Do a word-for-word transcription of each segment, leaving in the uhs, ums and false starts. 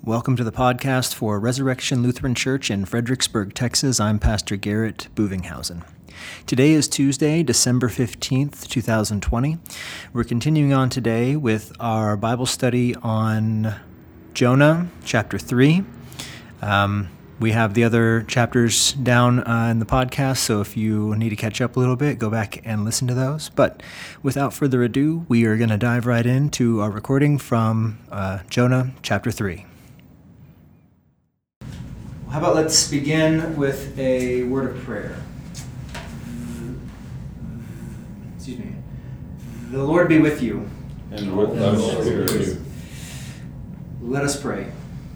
Welcome to the podcast for Resurrection Lutheran Church in Fredericksburg, Texas. I'm Pastor Garrett Bovinghausen. Today is Tuesday, December fifteenth, twenty twenty. We're continuing on today with our Bible study on Jonah, chapter three. Um, we have the other chapters down uh, in the podcast, so if you need to catch up a little bit, go back and listen to those. But without further ado, we are going to dive right into our recording from uh, Jonah, chapter three. How about let's begin with a word of prayer. Excuse me. The Lord be with you. And with thy spirit. Let us pray.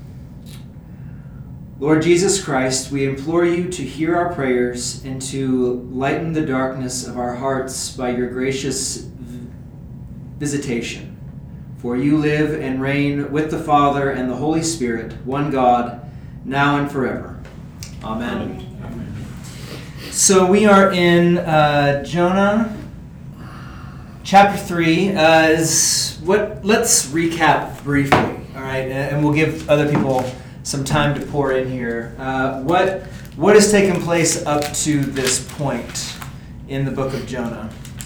Lord Jesus Christ, we implore you to hear our prayers and to lighten the darkness of our hearts by your gracious visitation. For you live and reign with the Father and the Holy Spirit, one God, now and forever. Amen. Amen. So we are in uh, Jonah chapter three. Uh, is what? Let's recap briefly, all right, and we'll give other people some time to pour in here. Uh, what what has taken place up to this point in the book of Jonah?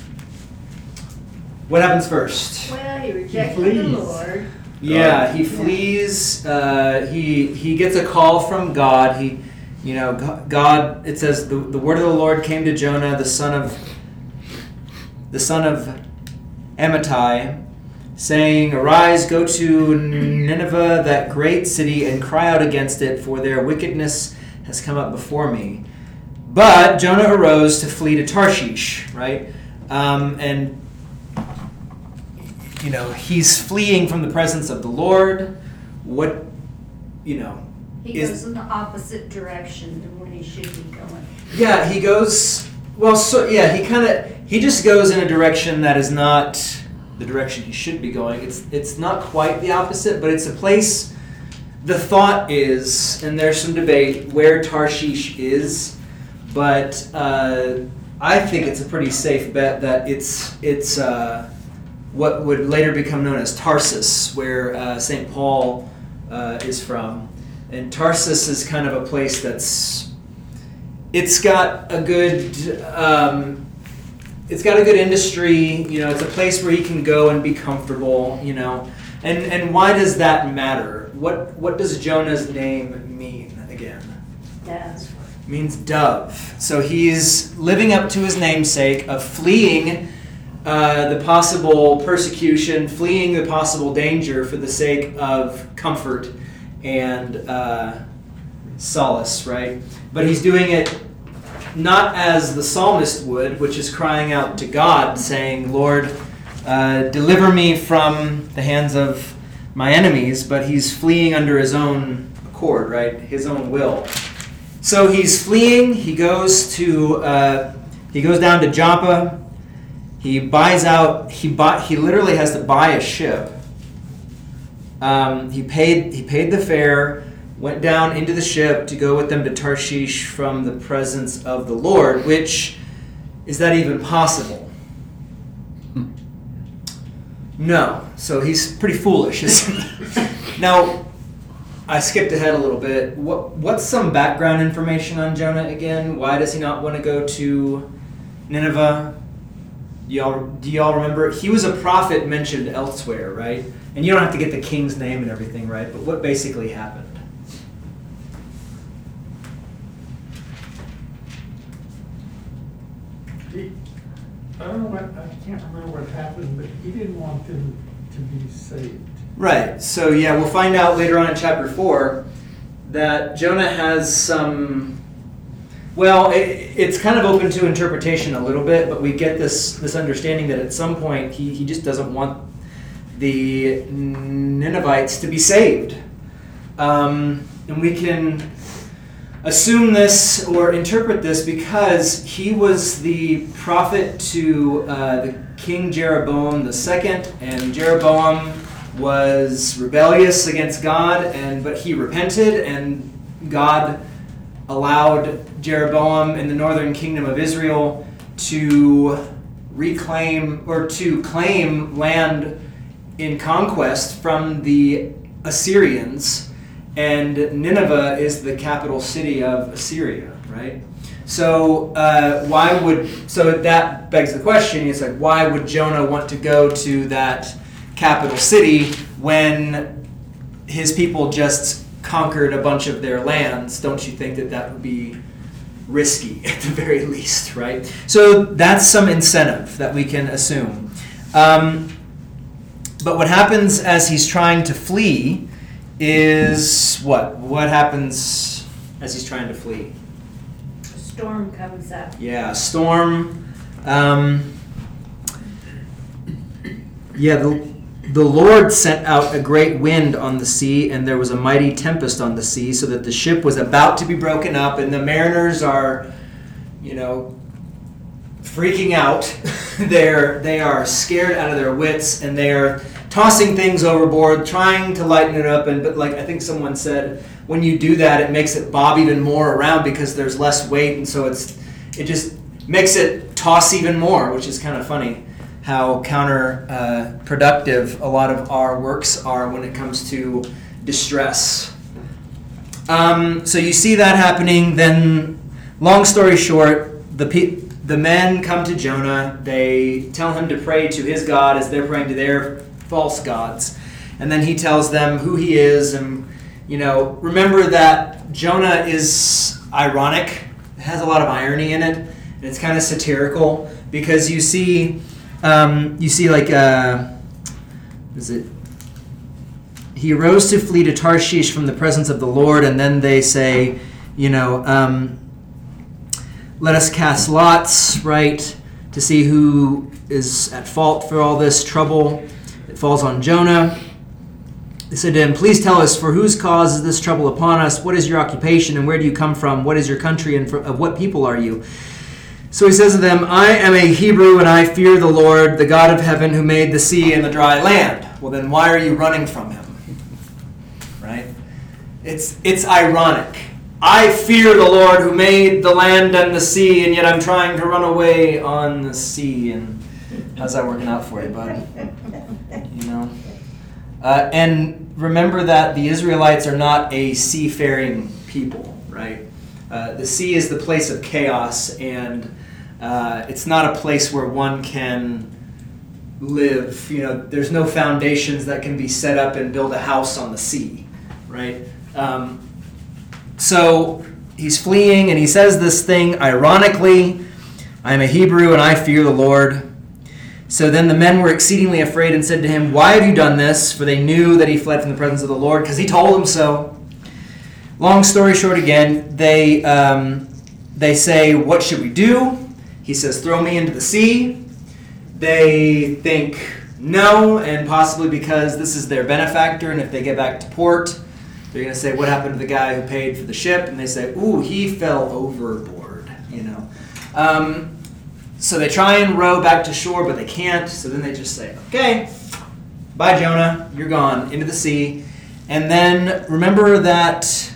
What happens first? Well, he rejected he the Lord. Yeah, he flees. Uh, he he gets a call from God. He, you know, God. It says the, the word of the Lord came to Jonah, the son of the son of Amittai, saying, "Arise, go to Nineveh, that great city, and cry out against it, for their wickedness has come up before me." But Jonah arose to flee to Tarshish, right? Um, and you know, he's fleeing from the presence of the Lord. What, you know, he is, goes in the opposite direction than where he should be going. Yeah, he goes. Well, so yeah, he kind of he just goes in a direction that is not the direction he should be going. It's it's not quite the opposite, but it's a place. The thought is, and there's some debate where Tarshish is, but uh, I think it's a pretty safe bet that it's it's uh, what would later become known as Tarsus, where uh, Saint Paul uh, is from. And Tarsus is kind of a place that's it's got a good. Um, It's got a good industry, you know, it's a place where he can go and be comfortable, you know. And and why does that matter? What what does Jonah's name mean again? Dove. It means dove. So he's living up to his namesake of fleeing uh, the possible persecution, fleeing the possible danger for the sake of comfort and uh, solace, right? But he's doing it not as the psalmist would, which is crying out to God, saying, "Lord, uh, deliver me from the hands of my enemies," but he's fleeing under his own accord, right? His own will. So he's fleeing. He goes to uh, he goes down to Joppa. He buys out. He bought. He literally has to buy a ship. Um, he paid. He paid the fare. Went down into the ship to go with them to Tarshish from the presence of the Lord, which, is that even possible? Hmm. No. So he's pretty foolish, isn't he? Now, I skipped ahead a little bit. What What's some background information on Jonah again? Why does he not want to go to Nineveh? Do y'all, do y'all remember? He was a prophet mentioned elsewhere, right? And you don't have to get the king's name and everything, right? But what basically happened? He, I don't know what, I can't remember what happened, but he didn't want them to be saved. Right. So yeah, we'll find out later on in chapter four that Jonah has some. Well, it, it's kind of open to interpretation a little bit, but we get this this understanding that at some point he he just doesn't want the Ninevites to be saved, um, and we can assume this or interpret this because he was the prophet to uh, the King Jeroboam the second, and Jeroboam was rebellious against God, and but he repented, and God allowed Jeroboam in the northern kingdom of Israel to reclaim or to claim land in conquest from the Assyrians. and Nineveh is the capital city of Assyria, right? So uh, why would so that begs the question? It's like, why would Jonah want to go to that capital city when his people just conquered a bunch of their lands? Don't you think that that would be risky at the very least, right? So that's some incentive that we can assume. Um, but what happens as he's trying to flee is what? What happens as he's trying to flee? A storm comes up. Yeah, a storm. Um, yeah, the, the Lord sent out a great wind on the sea, and there was a mighty tempest on the sea, so that the ship was about to be broken up, and the mariners are, you know, freaking out. They're they are scared out of their wits, and they are tossing things overboard, trying to lighten it up. And but like I think someone said, when you do that, it makes it bob even more around because there's less weight, and so it's it just makes it toss even more, which is kind of funny how counterproductive uh, a lot of our works are when it comes to distress. Um, so you see that happening. Then, long story short, the pe- the men come to Jonah. They tell him to pray to his God as they're praying to their false gods, and then he tells them who he is. And you know, remember that Jonah is ironic. It has a lot of irony in it, and it's kind of satirical because you see. Um, you see, like, uh, is it? He arose to flee to Tarshish from the presence of the Lord, and then they say, you know, um, let us cast lots, right, to see who is at fault for all this trouble. It falls on Jonah. They said to him, please tell us, for whose cause is this trouble upon us? What is your occupation, and where do you come from? What is your country, and for, of what people are you? So he says to them, I am a Hebrew, and I fear the Lord, the God of heaven, who made the sea and the dry land. Well, then why are you running from him? Right? It's it's ironic. I fear the Lord who made the land and the sea, and yet I'm trying to run away on the sea. And how's that working out for you, bud? You know? Uh, and remember that the Israelites are not a seafaring people, right? Uh, the sea is the place of chaos, and uh, it's not a place where one can live. You know, there's no foundations that can be set up and build a house on the sea, right? Um, so he's fleeing, and he says this thing ironically, I am a Hebrew, and I fear the Lord. So then the men were exceedingly afraid and said to him, why have you done this? For they knew that he fled from the presence of the Lord, because he told them so. Long story short again, they um, they say, what should we do? He says, throw me into the sea. They think no, and possibly because this is their benefactor, and if they get back to port, they're going to say, what happened to the guy who paid for the ship? And they say, ooh, he fell overboard, you know. Um, so they try and row back to shore, but they can't. So then they just say, okay, bye, Jonah, you're gone, into the sea. And then remember that...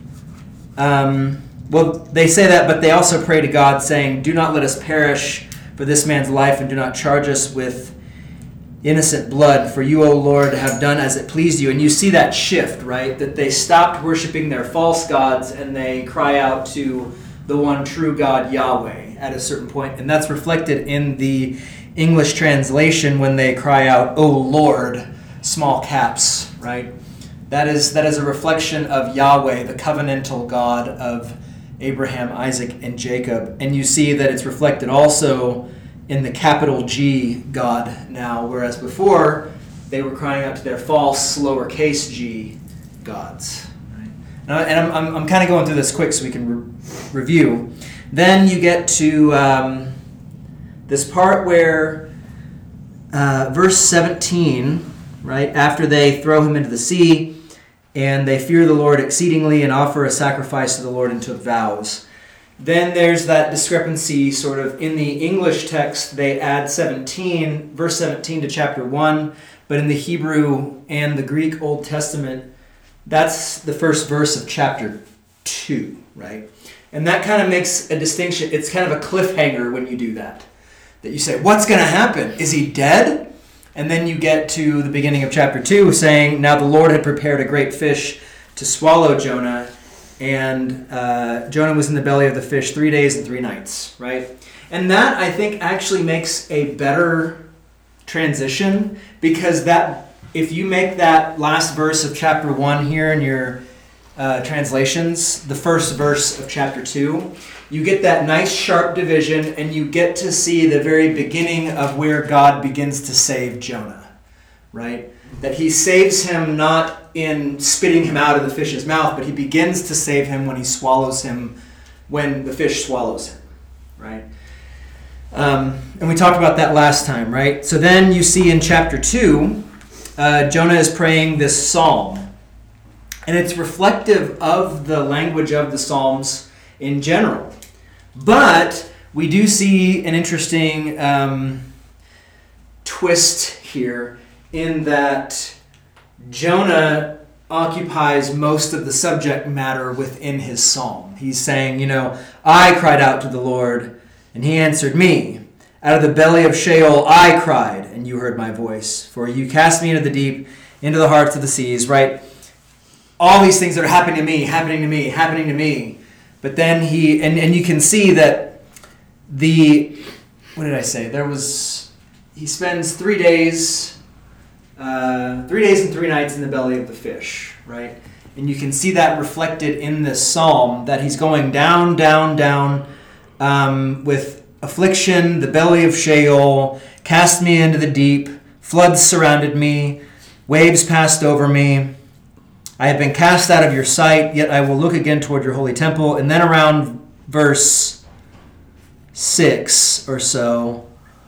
Um, well, they say that, but they also pray to God, saying, do not let us perish for this man's life, and do not charge us with innocent blood, for you, O Lord, have done as it pleased you. And you see that shift, right? That they stopped worshiping their false gods, and they cry out to the one true God, Yahweh, at a certain point. And that's reflected in the English translation when they cry out, O Lord, small caps, right? That is that is a reflection of Yahweh, the covenantal God of Abraham, Isaac, and Jacob. And you see that it's reflected also in the capital G God now, whereas before they were crying out to their false lowercase g gods. Right? Now, and I'm, I'm, I'm kind of going through this quick so we can re- review. Then you get to um, this part where uh, verse seventeen, right, after they throw him into the sea, and they fear the Lord exceedingly and offer a sacrifice to the Lord and took vows. Then there's that discrepancy sort of in the English text. They add seventeen, verse seventeen to chapter one, but in the Hebrew and the Greek Old Testament, that's the first verse of chapter two, right? And that kind of makes a distinction. It's kind of a cliffhanger when you do that. That you say, what's going to happen? Is he dead? And then you get to the beginning of chapter two saying, now the Lord had prepared a great fish to swallow Jonah, and uh, Jonah was in the belly of the fish three days and three nights, right? And that, I think, actually makes a better transition, because that, if you make that last verse of chapter one here in your uh, translations, the first verse of chapter two, you get that nice sharp division, and you get to see the very beginning of where God begins to save Jonah, right? That he saves him not in spitting him out of the fish's mouth, but he begins to save him when he swallows him, when the fish swallows him, right? Um, and we talked about that last time, right? So then you see in chapter two, uh, Jonah is praying this psalm. And it's reflective of the language of the Psalms in general. But we do see an interesting um, twist here, in that Jonah occupies most of the subject matter within his psalm. He's saying, you know, I cried out to the Lord, and he answered me. Out of the belly of Sheol I cried, and you heard my voice. For you cast me into the deep, into the hearts of the seas, right? All these things that are happening to me, happening to me, happening to me. But then he, and, and you can see that the, what did I say? There was, he spends three days... Uh, three days and three nights in the belly of the fish, right? And you can see that reflected in this psalm, that he's going down, down, down um, with affliction, the belly of Sheol, cast me into the deep, floods surrounded me, waves passed over me. I have been cast out of your sight, yet I will look again toward your holy temple. And then around verse six or so,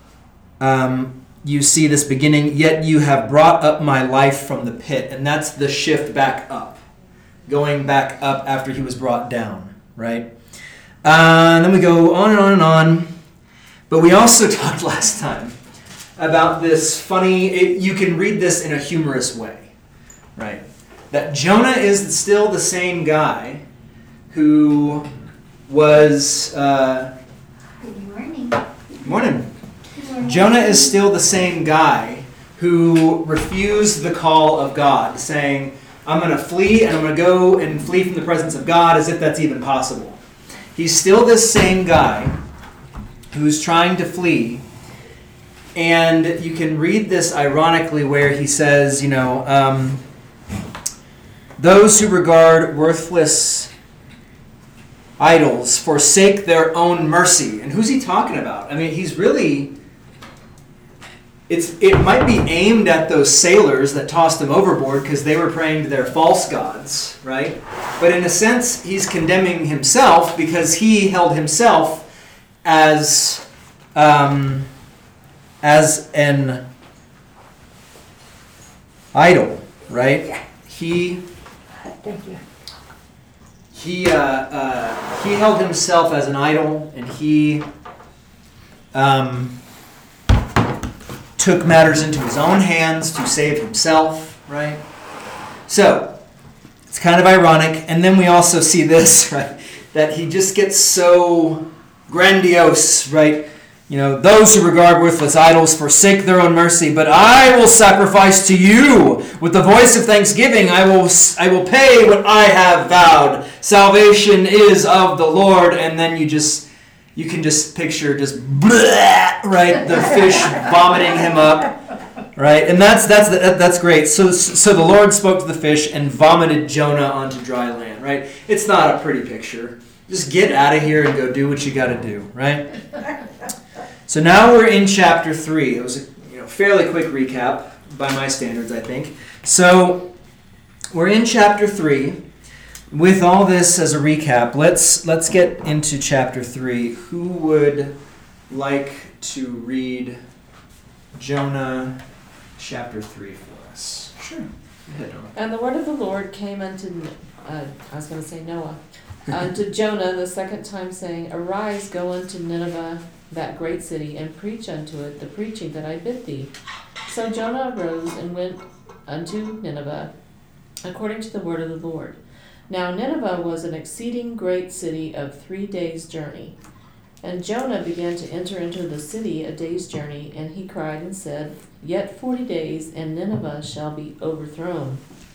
um, you see this beginning, yet you have brought up my life from the pit. And that's the shift back up, going back up after he was brought down, right? Uh, and then we go on and on and on. But we also talked last time about this funny, it, you can read this in a humorous way, right? That Jonah is still the same guy who was... Uh, Good morning. morning. Jonah is still the same guy who refused the call of God, saying, I'm going to flee, and I'm going to go and flee from the presence of God, as if that's even possible. He's still this same guy who's trying to flee, and you can read this ironically where he says, you know, um, those who regard worthless idols forsake their own mercy. And who's he talking about? I mean, he's really... It's it might be aimed at those sailors that tossed them overboard because they were praying to their false gods, right? But in a sense, he's condemning himself because he held himself as um, as an idol, right? He Thank you. he uh, uh, he held himself as an idol, and he um. took matters into his own hands to save himself, right? So, it's kind of ironic. And then we also see this, right? That he just gets so grandiose, right? You know, those who regard worthless idols forsake their own mercy, but I will sacrifice to you with the voice of thanksgiving. I will, I will pay what I have vowed. Salvation is of the Lord. And then you just... You can just picture just bleh, right, the fish vomiting him up, right, and that's that's that's great. So so the Lord spoke to the fish and vomited Jonah onto dry land, right? It's not a pretty picture. Just get out of here and go do what you got to do, right? So now we're in chapter three. It was a you know fairly quick recap by my standards, I think. So we're in chapter three. With all this as a recap, let's let's get into chapter three. Who would like to read Jonah chapter three for us? Sure. Go ahead, Noah. And the word of the Lord came unto, uh, I was going to say Noah, unto Jonah the second time, saying, Arise, go unto Nineveh, that great city, and preach unto it the preaching that I bid thee. So Jonah arose and went unto Nineveh, according to the word of the Lord. Now Nineveh was an exceeding great city of three days' journey. And Jonah began to enter into the city a day's journey, and he cried and said, Yet forty days, and Nineveh shall be overthrown.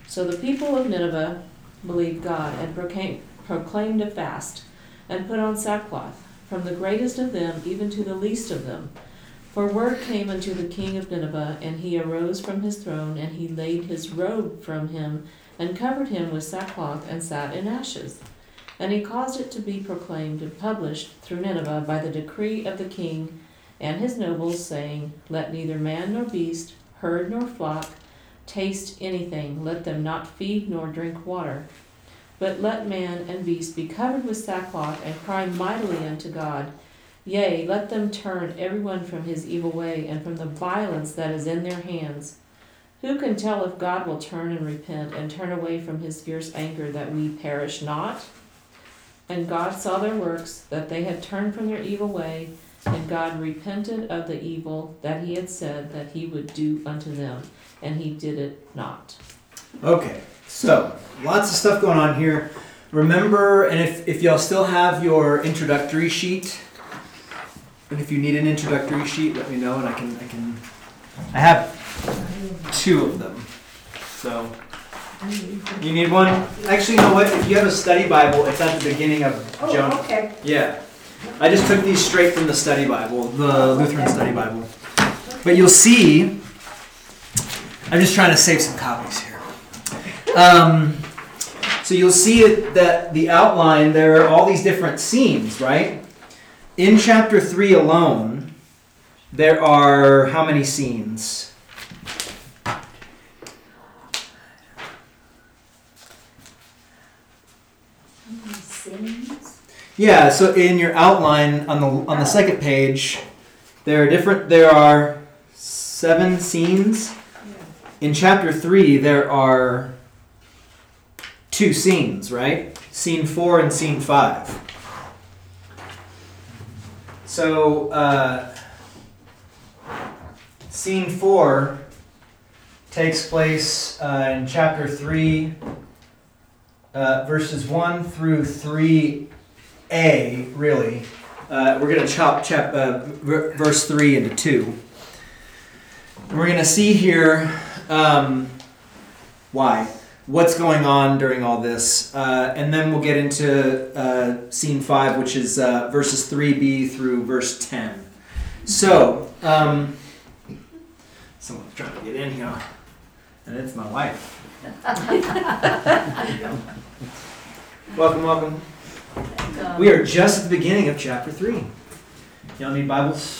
So the people of Nineveh believed God and proclaimed, proclaimed a fast and put on sackcloth, from the greatest of them even to the least of them. For word came unto the king of Nineveh, and he arose from his throne, and he laid his robe from him, and covered him with sackcloth, and sat in ashes. And he caused it to be proclaimed and published through Nineveh by the decree of the king and his nobles, saying, Let neither man nor beast, herd nor flock, taste anything, let them not feed nor drink water. But let man and beast be covered with sackcloth, and cry mightily unto God. Yea, let them turn every one from his evil way, and from the violence that is in their hands. Who can tell if God will turn and repent, and turn away from his fierce anger, that we perish not? And God saw their works, that they had turned from their evil way, and God repented of the evil that he had said that he would do unto them, and he did it not. Okay, so lots of stuff going on here. Remember, and if, if y'all still have your introductory sheet, and if you need an introductory sheet, let me know, and I can I can I have two of them. So you need one? Actually, you know what? If you have a study Bible, it's at the beginning of Jonah. Oh, okay. Yeah. I just took these straight from the study Bible, the Lutheran study Bible. But you'll see, I'm just trying to save some copies here. Um, so you'll see it, that the outline, there are all these different scenes, right? In chapter three alone, there are how many scenes? Sins. Yeah, so in your outline on the on the second page, there are different there are seven scenes. In chapter three, there are two scenes, right? Scene four and scene five. So uh, scene four takes place uh, in chapter three, uh, verses one through three A, really. Uh, we're going to chop chap, uh, v- verse three into two. We're going to see here um, why, what's going on during all this, uh, and then we'll get into uh, scene five, which is uh, verses three B through verse ten. So, um, someone's trying to get in here, and it's my wife. Welcome, welcome. We are just at the beginning of chapter three. Y'all need Bibles?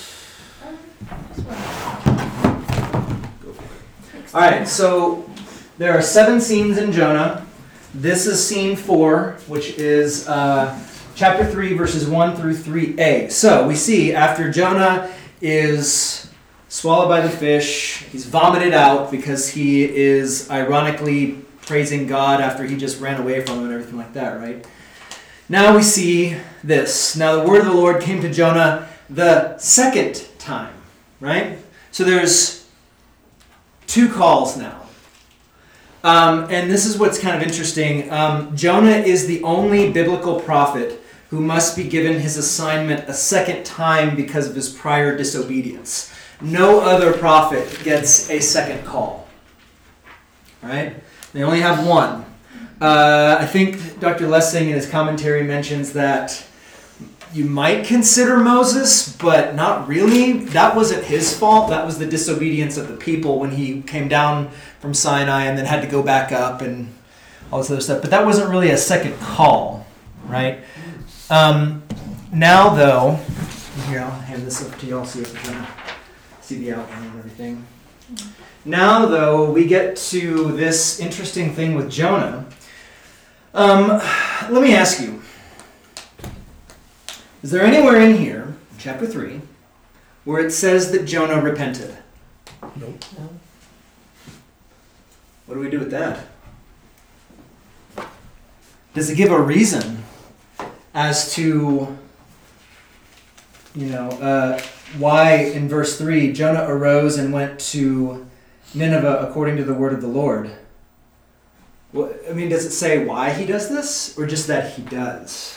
All right, so there are seven scenes in Jonah. This is scene four, which is uh, chapter three, verses one through three A. So we see after Jonah is swallowed by the fish, he's vomited out because he is ironically praising God after he just ran away from him and everything like that, right? Now we see this. Now the word of the Lord came to Jonah the second time, right? So there's two calls now. Um, and this is what's kind of interesting. Um, Jonah is the only biblical prophet who must be given his assignment a second time because of his prior disobedience. No other prophet gets a second call. All right? They only have one. Uh, I think Doctor Lessing in his commentary mentions that you might consider Moses, but not really. That wasn't his fault. That was the disobedience of the people when he came down from Sinai and then had to go back up and all this other stuff. But that wasn't really a second call, right? Um, now, though, here, I'll hand this up to y'all so you can see the outline and everything. Now, though, we get to this interesting thing with Jonah. Um, let me ask you. Is there anywhere in here, chapter three, where it says that Jonah repented? Nope. No. What do we do with that? Does it give a reason as to, you know, uh, why in verse three Jonah arose and went to Nineveh according to the word of the Lord? Well, I mean, does it say why he does this, or just that he does?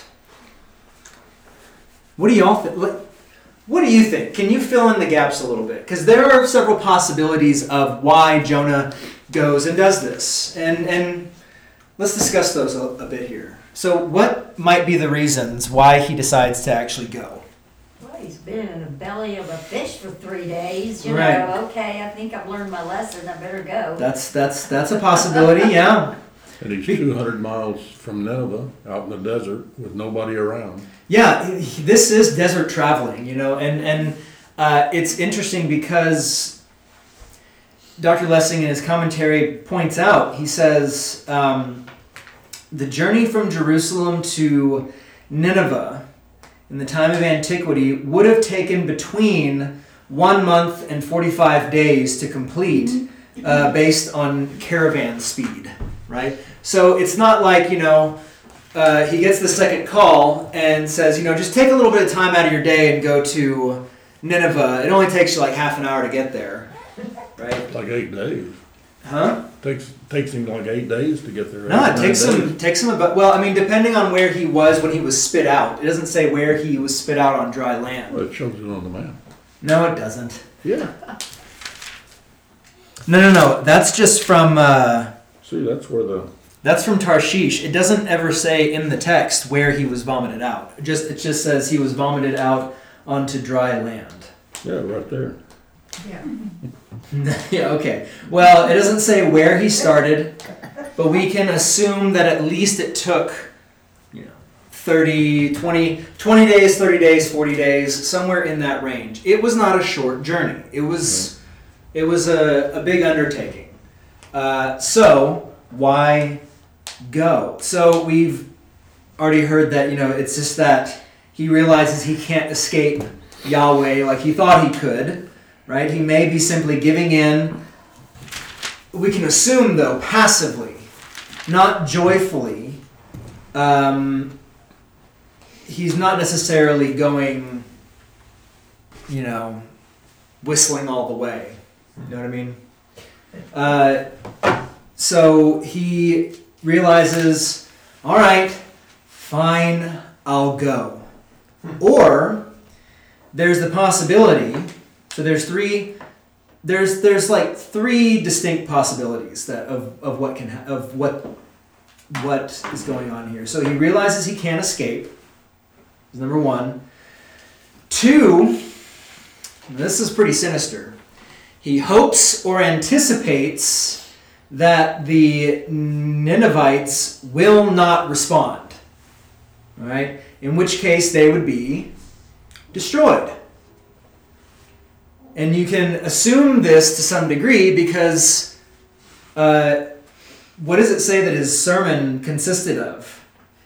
What do y'all think? What do you think? Can you fill in the gaps a little bit? Because there are several possibilities of why Jonah goes and does this. And and let's discuss those a, a bit here. So what might be the reasons why he decides to actually go? Well, he's been in the belly of a fish for three days. You Right. know, okay, I think I've learned my lesson. I better go. That's that's that's a possibility, yeah. And he's two hundred miles from Nineveh, out in the desert, with nobody around. Yeah, he- this is desert traveling, you know, and and uh, it's interesting because Doctor Lessing in his commentary points out, he says, um, the journey from Jerusalem to Nineveh in the time of antiquity would have taken between one month and forty-five days to complete, uh, based on caravan speed, right? So it's not like, you know, uh, he gets the second call and says, you know, just take a little bit of time out of your day and go to Nineveh. It only takes you like half an hour to get there, right? It's like eight days. Huh? Takes takes him like eight days to get there. No, Eight, it nine takes days. him takes him about, well, I mean, depending on where he was when he was spit out. It doesn't say where he was spit out on dry land. Well, it shows it on the map. No, it doesn't. Yeah. No, no, no. That's just from uh, See, that's where the that's from Tarshish. It doesn't ever say in the text where he was vomited out. It just it just says he was vomited out onto dry land. yeah right there. Yeah. Yeah, okay. Well, it doesn't say where he started, but we can assume that at least it took, you know, thirty, twenty, twenty days, thirty days, forty days, somewhere in that range. It was not a short journey. It was, it was a, a big undertaking. Uh, so, why go? So, we've already heard that, you know, it's just that he realizes he can't escape Yahweh like he thought he could. Right? He may be simply giving in. We can assume, though, passively, not joyfully. Um, he's not necessarily going, you know, whistling all the way. You know what I mean? Uh, so he realizes, all right, fine, I'll go. Or there's the possibility. So there's three, there's there's like three distinct possibilities that of, of what can ha- of what what is going on here. So he realizes he can't escape. Is number one. Two, this is pretty sinister. He hopes or anticipates that the Ninevites will not respond. All right? In which case they would be destroyed. And you can assume this to some degree because uh, what does it say that his sermon consisted of?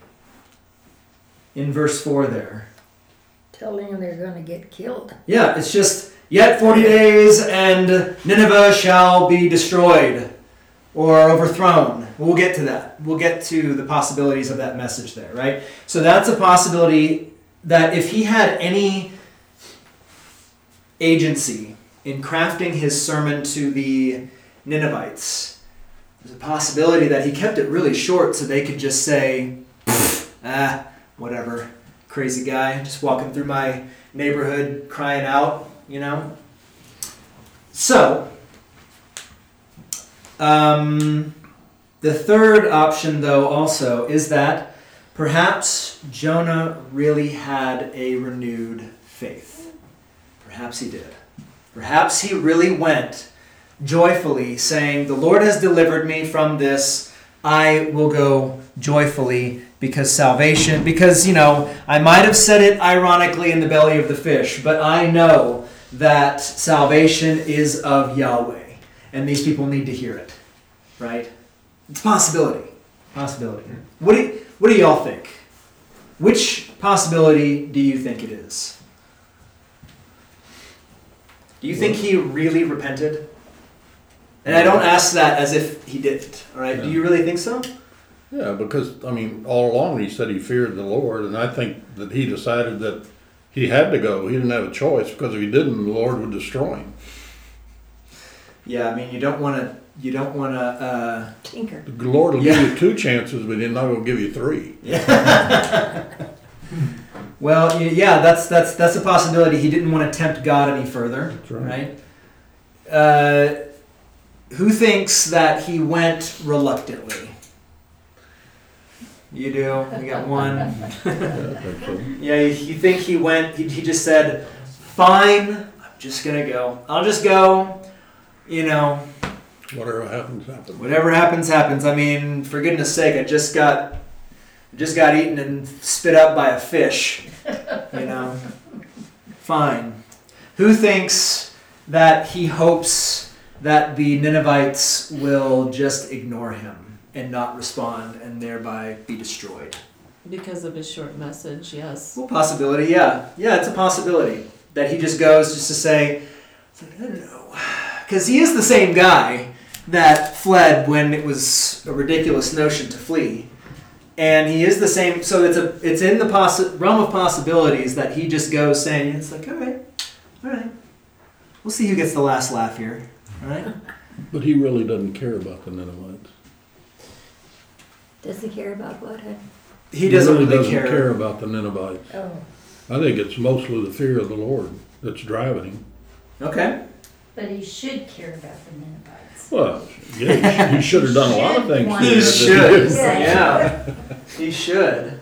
In verse four there. Telling them they're going to get killed. Yeah, it's just, yet forty days and Nineveh shall be destroyed or overthrown. We'll get to that. We'll get to the possibilities of that message there, right? So that's a possibility that if he had any agency in crafting his sermon to the Ninevites, there's a possibility that he kept it really short so they could just say, ah, whatever, crazy guy, just walking through my neighborhood crying out, you know? So, um, the third option, though, also is that perhaps Jonah really had a renewed faith. Perhaps he did. Perhaps he really went joyfully, saying, the Lord has delivered me from this. I will go joyfully because salvation, because, you know, I might have said it ironically in the belly of the fish, but I know that salvation is of Yahweh, and these people need to hear it, right? It's a possibility. Possibility. What do, what do y'all think? Which possibility do you think it is? Do you think he really repented? And I don't ask that as if he didn't, all right? Do you really think so? Yeah, because, I mean, all along he said he feared the Lord, and I think that he decided that he had to go. He didn't have a choice, because if he didn't, the Lord would destroy him. Yeah, I mean, you don't want to, you don't want to, uh... Tinker. The Lord will Yeah. give you two chances, but he's not going to give you three. Well, y- yeah, that's that's that's a possibility. He didn't want to tempt God any further, That's right. right? Uh, who thinks that he went reluctantly? You do. You got one. Yeah, I think so. Yeah, you, you think he went? He, he just said, "Fine, I'm just gonna go. I'll just go. You know, Whatever happens, happens. whatever happens, happens. I mean, for goodness sake, I just got, just got eaten and spit out by a fish. You know, fine." Who thinks that he hopes that the Ninevites will just ignore him and not respond and thereby be destroyed? Because of his short message, yes. Well, possibility, yeah. Yeah, it's a possibility that he just goes just to say, I don't know. Because he is the same guy that fled when it was a ridiculous notion to flee. And he is the same, so it's a it's in the possi- realm of possibilities that he just goes saying, it's like, all right, all right. We'll see who gets the last laugh here, all right? But he really doesn't care about the Ninevites. Does he care about what? Ed? He doesn't really really doesn't care. care about the Ninevites. Oh. I think it's mostly the fear of the Lord that's driving him. Okay. But he should care about the Ninevites. Well, yeah, he, he should have done a lot of things. Should there He that should. didn't. Yeah. He should.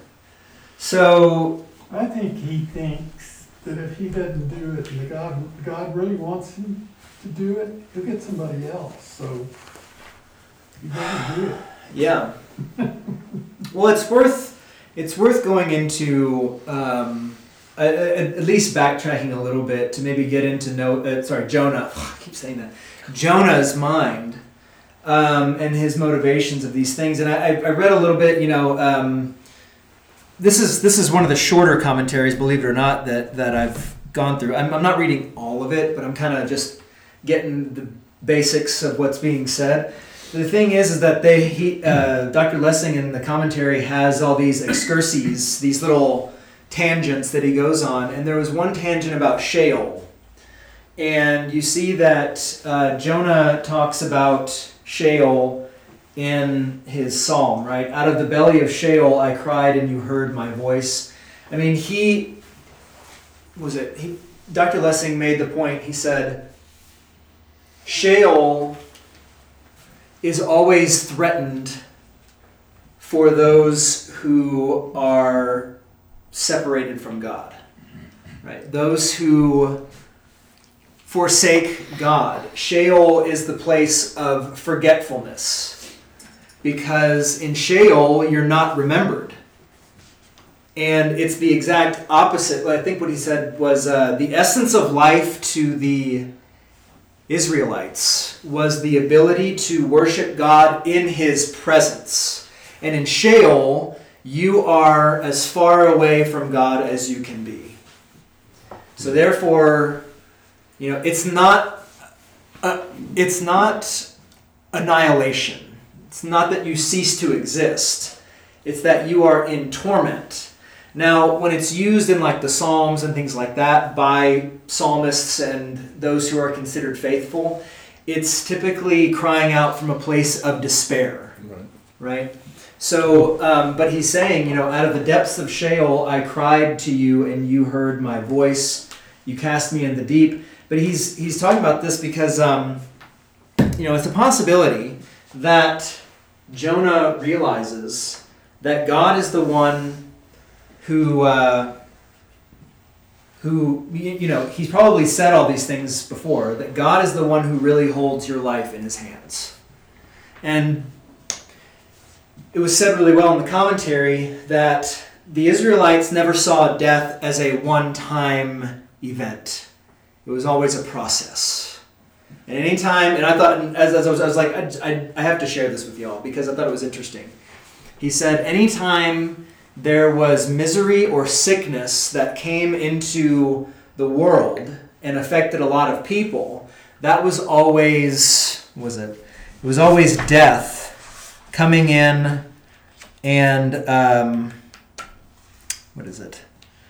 So, I think he thinks that if he doesn't do it, and the God, God really wants him to do it, he'll get somebody else, so you better do it. yeah. Well, it's worth it's worth going into um, a, a, at least backtracking a little bit to maybe get into no uh, sorry Jonah. I keep saying that Jonah's mind um, and his motivations of these things. And I, I read a little bit. You know, um, this is this is one of the shorter commentaries, believe it or not, that that I've gone through. I'm, I'm not reading all of it, but I'm kind of just getting the basics of what's being said. The thing is, is that they, he, uh, Doctor Lessing in the commentary has all these excurses, these little tangents that he goes on, and there was one tangent about Sheol, and you see that uh, Jonah talks about Sheol in his psalm, right? Out of the belly of Sheol I cried, and you heard my voice. I mean, he was it. He, Doctor Lessing made the point. He said, Sheol is always threatened for those who are separated from God, right? Those who forsake God. Sheol is the place of forgetfulness, because in Sheol you're not remembered. And it's the exact opposite. I think what he said was uh, the essence of life to the Israelites was the ability to worship God in His presence. And in Sheol, you are as far away from God as you can be. So therefore, you know, it's not uh, it's not annihilation. It's not that you cease to exist. It's that you are in torment. Now, when it's used in like the Psalms and things like that by psalmists and those who are considered faithful, it's typically crying out from a place of despair, Right. right? So, um, but he's saying, you know, out of the depths of Sheol, I cried to you and you heard my voice. You cast me in the deep. But he's he's talking about this because, um, you know, it's a possibility that Jonah realizes that God is the one who, uh, who you know, he's probably said all these things before, that God is the one who really holds your life in His hands. And it was said really well in the commentary that the Israelites never saw death as a one-time event. It was always a process. And anytime, and I thought, as, as I was, I was like, I, I, I have to share this with y'all because I thought it was interesting. He said, anytime there was misery or sickness that came into the world and affected a lot of people, that was always, what was it? It was always death coming in and, um, what is it?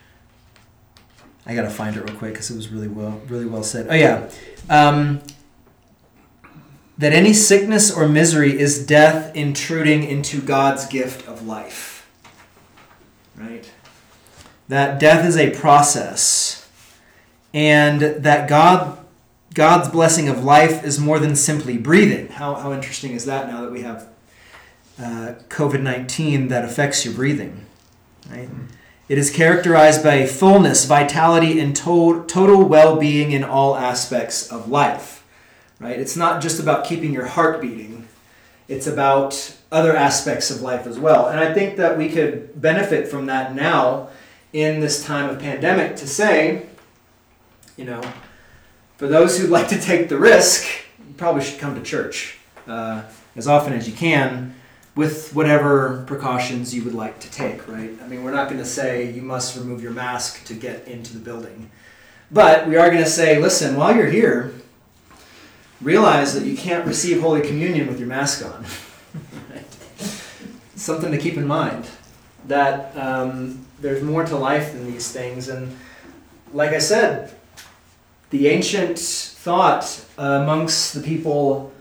I gotta find it real quick because it was really well, really well said. Oh yeah, um, that any sickness or misery is death intruding into God's gift of life. Right? That death is a process, and that God God's blessing of life is more than simply breathing. How, how interesting is that now that we have uh, covid nineteen that affects your breathing, right? It is characterized by fullness, vitality, and to- total well-being in all aspects of life, right? It's not just about keeping your heart beating. It's about other aspects of life as well. And I think that we could benefit from that now in this time of pandemic to say, you know, for those who'd like to take the risk, you probably should come to church uh, as often as you can with whatever precautions you would like to take, right? I mean, we're not going to say you must remove your mask to get into the building. But we are going to say, listen, while you're here, realize that you can't receive Holy Communion with your mask on. Right? Something to keep in mind, that um, there's more to life than these things. And like I said, the ancient thought uh, amongst the people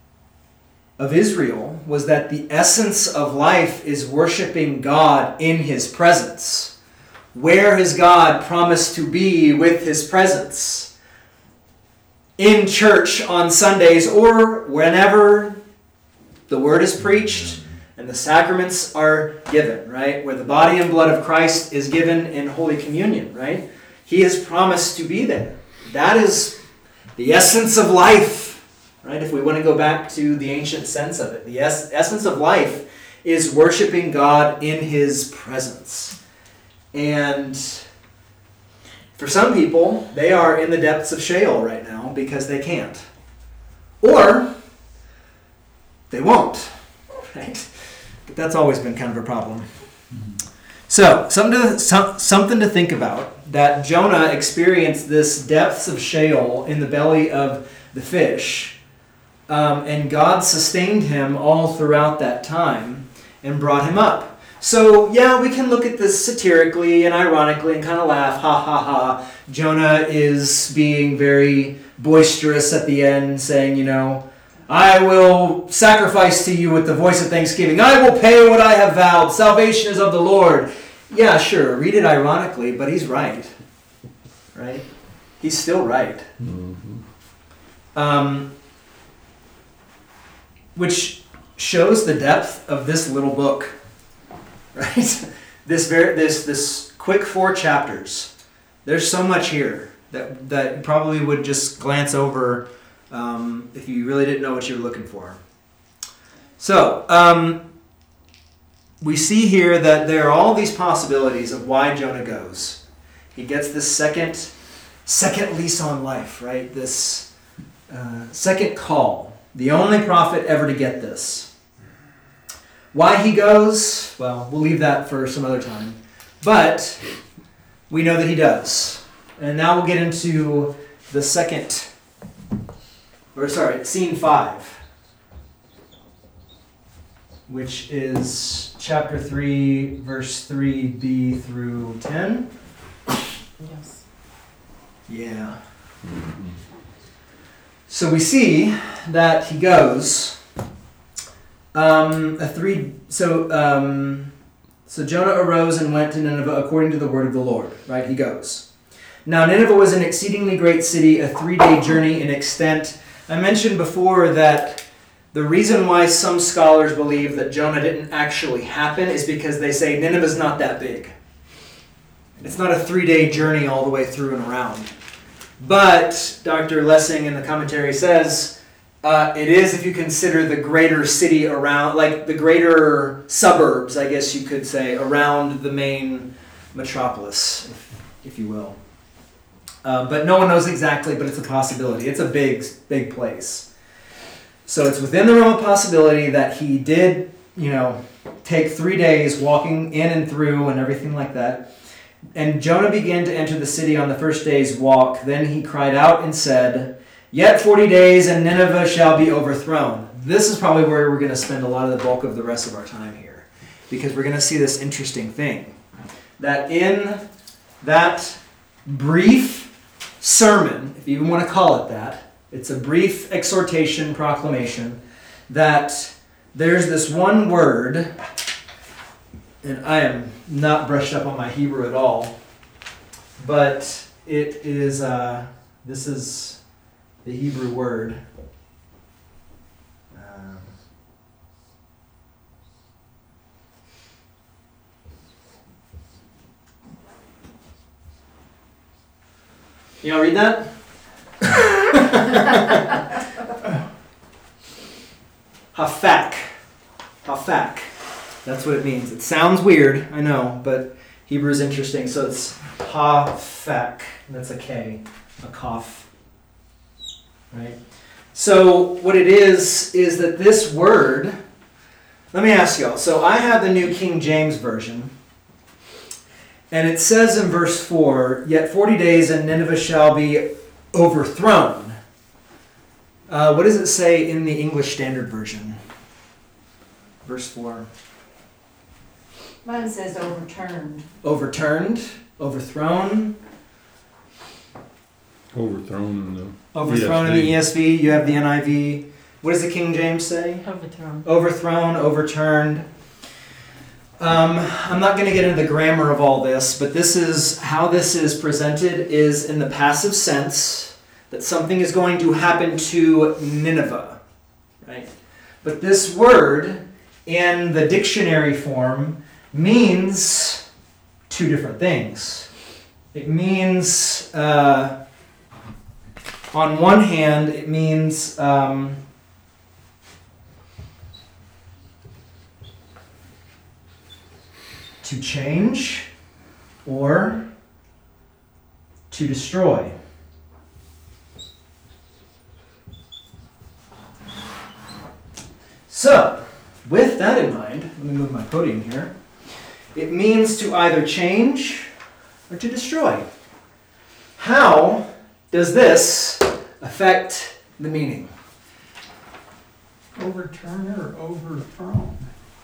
of Israel was that the essence of life is worshiping God in His presence. Where has God promised to be with His presence? In church on Sundays, or whenever the word is preached and the sacraments are given, right? Where the body and blood of Christ is given in Holy Communion, right? He has promised to be there. That is the essence of life, right? If we want to go back to the ancient sense of it, the es- essence of life is worshiping God in His presence. And for some people, they are in the depths of Sheol right now because they can't. Or they won't, right? But that's always been kind of a problem. So, something to, some, something to think about, that Jonah experienced this depths of Sheol in the belly of the fish, um, and God sustained him all throughout that time and brought him up. So, yeah, we can look at this satirically and ironically and kind of laugh, ha ha ha. Jonah is being very boisterous at the end, saying, you know, I will sacrifice to you with the voice of thanksgiving. I will pay what I have vowed. Salvation is of the Lord. Yeah, sure, read it ironically, but he's right. Right? He's still right. Mm-hmm. Um, which shows the depth of this little book. Right? This very this this quick four chapters. There's so much here that that you probably would just glance over um, if you really didn't know what you were looking for. So, um, we see here that there are all these possibilities of why Jonah goes. He gets this second, second lease on life, right? This uh, second call. The only prophet ever to get this. Why he goes, well, we'll leave that for some other time. But we know that he does. And now we'll get into the second, or sorry, scene five, which is chapter three, verse three b through ten. Yes. Yeah. So we see that he goes. Um, a three. So um, so Jonah arose and went to Nineveh according to the word of the Lord. Right, he goes. Now Nineveh was an exceedingly great city, a three-day journey in extent. I mentioned before that the reason why some scholars believe that Jonah didn't actually happen is because they say Nineveh's not that big. It's not a three-day journey all the way through and around. But Doctor Lessing in the commentary says uh, it is if you consider the greater city around, like the greater suburbs, I guess you could say, around the main metropolis, if, if you will. Uh, but no one knows exactly, but it's a possibility. It's a big, big place. So it's within the realm of possibility that he did, you know, take three days walking in and through and everything like that. And Jonah began to enter the city on the first day's walk. Then he cried out and said, "Yet forty days and Nineveh shall be overthrown." This is probably where we're going to spend a lot of the bulk of the rest of our time here. Because we're going to see this interesting thing. That in that brief sermon, if you even want to call it that, it's a brief exhortation, proclamation, that there's this one word, and I am not brushed up on my Hebrew at all, but it is, uh, this is the Hebrew word. Um, you want to read that? Hafak. Hafak. That's what it means. It sounds weird, I know, but Hebrew is interesting. So it's hafak. That's a K, a kaf. Right? So what it is, is that this word, let me ask y'all. So I have the New King James Version. And it says in verse four, yet forty days and Nineveh shall be overthrown. Uh, what does it say in the English Standard Version? Verse four. Mine says overturned. Overturned, overthrown. Overthrown in the Overthrown in the E S V. You have the N I V. What does the King James say? Overthrown. Overthrown, overturned. Um, I'm not going to get into the grammar of all this, but this is how this is presented is in the passive sense that something is going to happen to Nineveh, right? But this word in the dictionary form means two different things. It means, uh, on one hand, it means um, to change or to destroy. So, with that in mind, let me move my podium here. It means to either change or to destroy. How does this affect the meaning? Overturn or overthrown?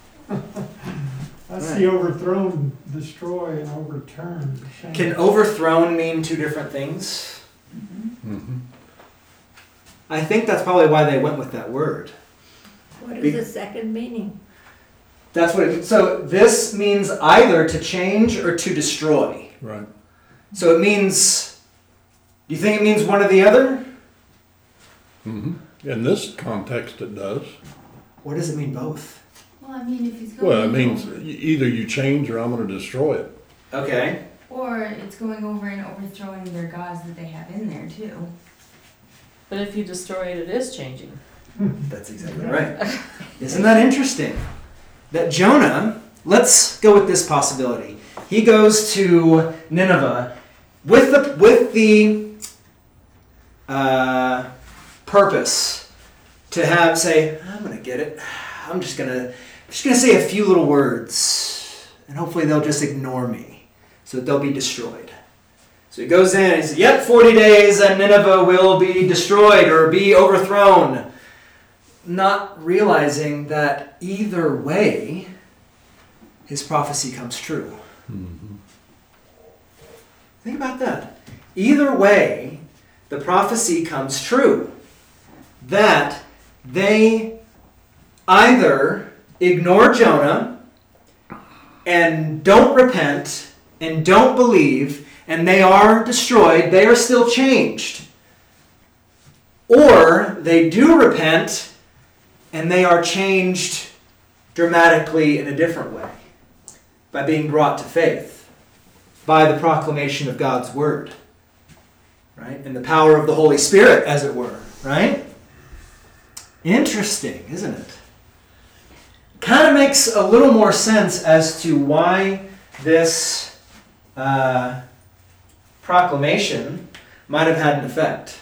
I see overthrown, destroy, and overturn. Change. Can overthrown mean two different things? Mm-hmm. I think that's probably why they went with that word. What Be- is the second meaning? That's what it, so this means either to change or to destroy. Right. So it means, do you think it means one or the other? Mm-hmm. In this context, it does. Or does it mean both? Well, I mean, if he's going Well, it means over, e- either you change or I'm going to destroy it. Okay. or it's going over and overthrowing their gods that they have in there too. But if you destroy it, it is changing. That's exactly right. Isn't that interesting? That Jonah, let's go with this possibility. He goes to Nineveh with the with the uh, purpose to have say, I'm gonna get it. I'm just gonna I'm just gonna say a few little words, and hopefully they'll just ignore me, so that they'll be destroyed. So he goes in and he says, "Yep, forty days, and Nineveh will be destroyed or be overthrown." Not realizing that either way, his prophecy comes true. Mm-hmm. Think about that. Either way, the prophecy comes true. That they either ignore Jonah and don't repent and don't believe, and they are destroyed, they are still changed. Or they do repent and they are changed dramatically in a different way by being brought to faith by the proclamation of God's word, right? And the power of the Holy Spirit, as it were, right? Interesting, isn't it? Kind of makes a little more sense as to why this uh, proclamation might have had an effect.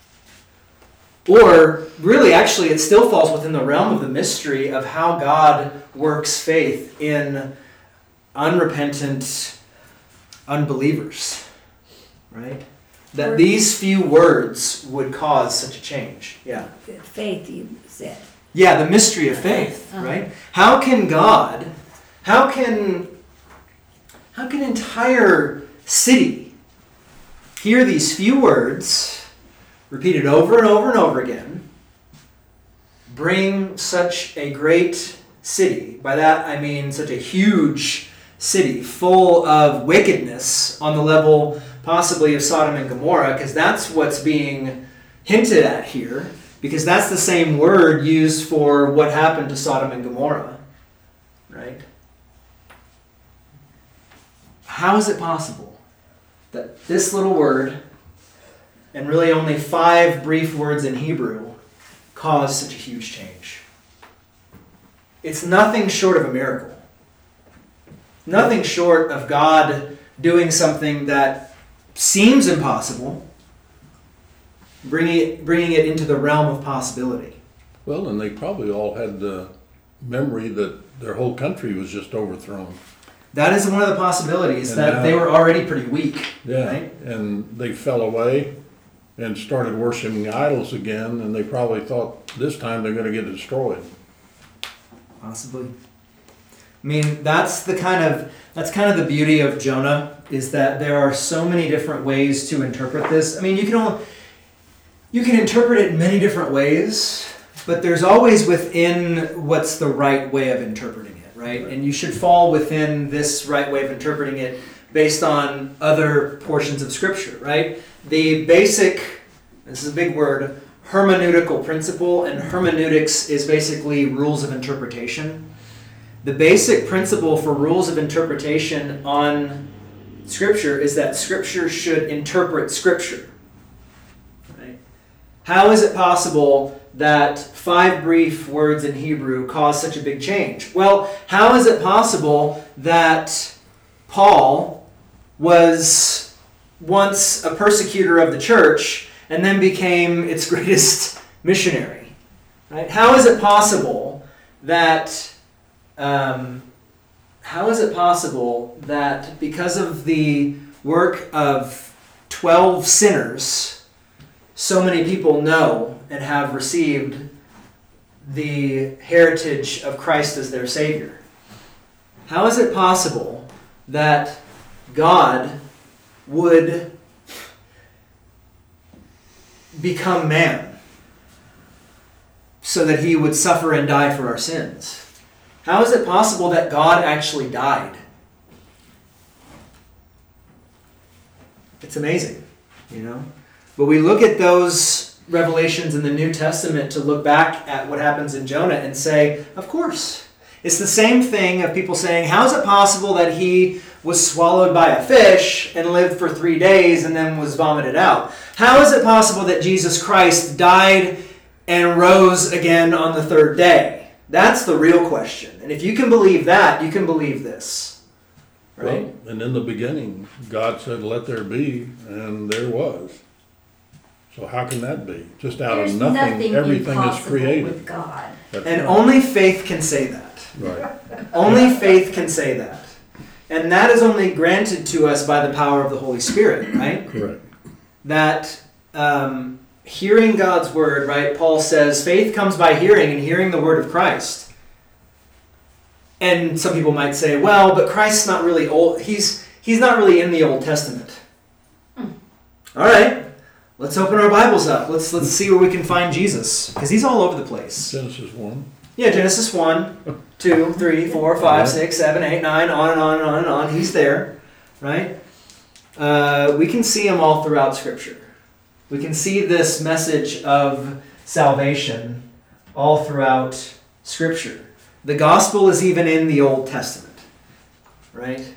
Or, really, actually, it still falls within the realm of the mystery of how God works faith in unrepentant unbelievers, right? That these few words would cause such a change. Yeah. Faith, you said. Yeah, the mystery of faith, Uh-huh. right? How can God, how can, how can an entire city hear these few words repeated over and over and over again, bring such a great city, by that I mean such a huge city full of wickedness on the level possibly of Sodom and Gomorrah, because that's what's being hinted at here, because that's the same word used for what happened to Sodom and Gomorrah, right? How is it possible that this little word, and really only five brief words in Hebrew, caused such a huge change? It's nothing short of a miracle. Nothing short of God doing something that seems impossible, bringing it, bringing it into the realm of possibility. Well, and they probably all had the memory that their whole country was just overthrown. That is one of the possibilities, And that now- they were already pretty weak. Yeah, Right? and they fell away and started worshiping idols again, and they probably thought this time they're going to get destroyed. Possibly. I mean, that's the kind of that's kind of the beauty of Jonah, is that there are so many different ways to interpret this. I mean, you can only, you can interpret it in many different ways, but there's always within what's the right way of interpreting it, right? And you should fall within this right way of interpreting it based on other portions of Scripture, right? The basic, this is a big word, hermeneutical principle, and hermeneutics is basically rules of interpretation. The basic principle for rules of interpretation on Scripture is that Scripture should interpret Scripture. Right? How is it possible that five brief words in Hebrew cause such a big change? Well, how is it possible that Paul was once a persecutor of the church and then became its greatest missionary? Right? How is it possible that um, how is it possible that because of the work of twelve sinners, so many people know and have received the heritage of Christ as their Savior? How is it possible that God would become man so that he would suffer and die for our sins? How is it possible that God actually died? It's amazing, you know? But we look at those revelations in the New Testament to look back at what happens in Jonah and say, of course. It's the same thing of people saying, how is it possible that he was swallowed by a fish and lived for three days and then was vomited out? How is it possible that Jesus Christ died and rose again on the third day? That's the real question. And if you can believe that, you can believe this. Right? Well, and in the beginning, God said, let there be, and there was. So how can that be? Just out There's of nothing, nothing everything is impossible created. with God. That's And right. only faith can say that. Right. Only faith can say that. And that is only granted to us by the power of the Holy Spirit, right? Correct. That um, hearing God's word, right? Paul says, faith comes by hearing, and hearing the word of Christ. And some people might say, well, but Christ's not really old. He's he's not really in the Old Testament. Hmm. All right, let's open our Bibles up. Let's let's see where we can find Jesus, because he's all over the place. Genesis one. Yeah, Genesis one, two, three, four, five, six, seven, eight, nine, on and on and on and on. He's there, right? Uh, we can see him all throughout Scripture. We can see this message of salvation all throughout Scripture. The gospel is even in the Old Testament, right?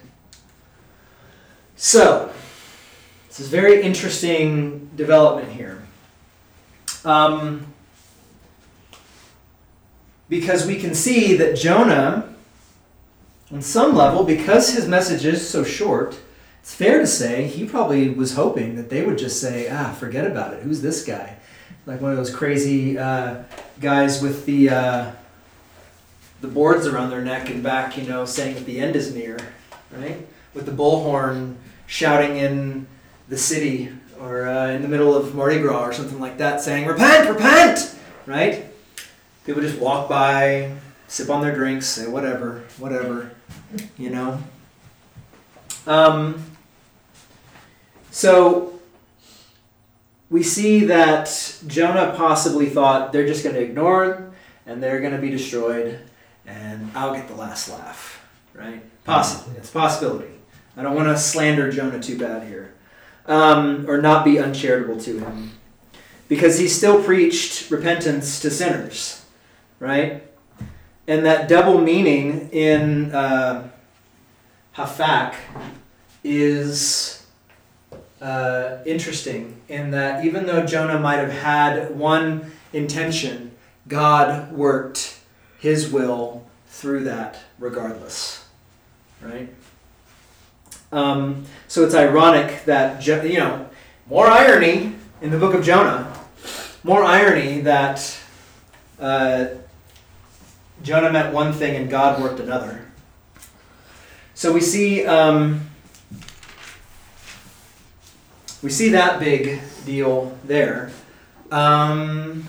So, this is very interesting development here. Um, because we can see that Jonah, on some level, because his message is so short, it's fair to say he probably was hoping that they would just say, ah, forget about it. Who's this guy? Like one of those crazy uh, guys with the uh, the boards around their neck and back, you know, saying that the end is near, right? With the bullhorn shouting in the city or uh, in the middle of Mardi Gras or something like that, saying, repent, repent, right? People just walk by, sip on their drinks, say whatever, whatever, you know. Um, so we see that Jonah possibly thought they're just going to ignore him and they're going to be destroyed and I'll get the last laugh, right? Possibly. It's a possibility. I don't want to slander Jonah too bad here, um, or not be uncharitable to him. because he still preached repentance to sinners, right? And that double meaning in uh, Hafak is uh, interesting in that even though Jonah might have had one intention, God worked his will through that regardless, right? Um, so it's ironic that, Jo- you know, more irony in the book of Jonah, more irony that uh, Jonah meant one thing and God worked another. So we see um, we see that big deal there. Um,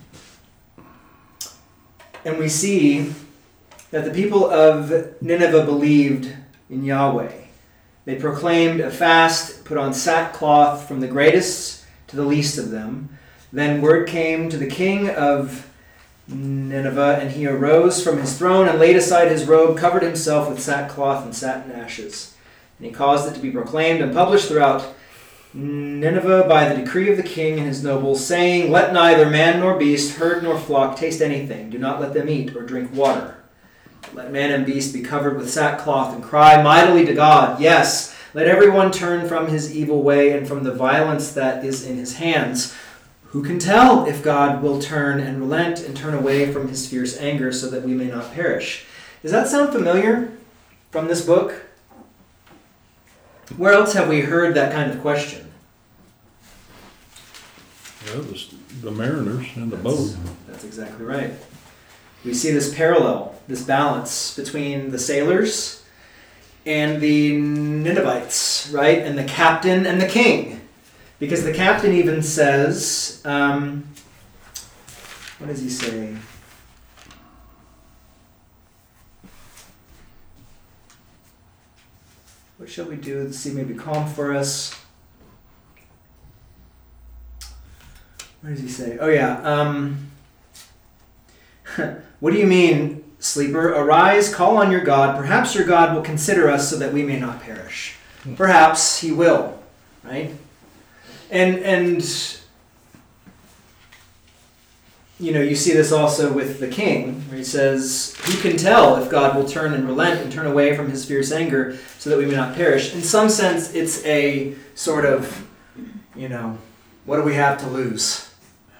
and we see that the people of Nineveh believed in Yahweh. They proclaimed a fast, put on sackcloth from the greatest to the least of them. Then word came to the king of Nineveh, and he arose from his throne and laid aside his robe, covered himself with sackcloth and sat in ashes. And he caused it to be proclaimed and published throughout Nineveh by the decree of the king and his nobles, saying, "Let neither man nor beast, herd nor flock taste anything. Do not let them eat or drink water. Let man and beast be covered with sackcloth and cry mightily to God. Yes, let everyone turn from his evil way and from the violence that is in his hands. Who can tell if God will turn and relent and turn away from his fierce anger so that we may not perish?" Does that sound familiar from this book? Where else have we heard that kind of question? Yeah, the, the mariners in the That's, boat. that's exactly right. We see this parallel, this balance between the sailors and the Ninevites, right? And the captain and the king. Because the captain even says, um, what does he say? What shall we do? The sea may be calm for us. What does he say? Oh yeah. Um, what do you mean, sleeper? Arise, call on your God. Perhaps your God will consider us so that we may not perish. Perhaps he will, right? And, and you know, you see this also with the king, where he says, who can tell if God will turn and relent and turn away from his fierce anger so that we may not perish? In some sense, it's a sort of, you know, what do we have to lose?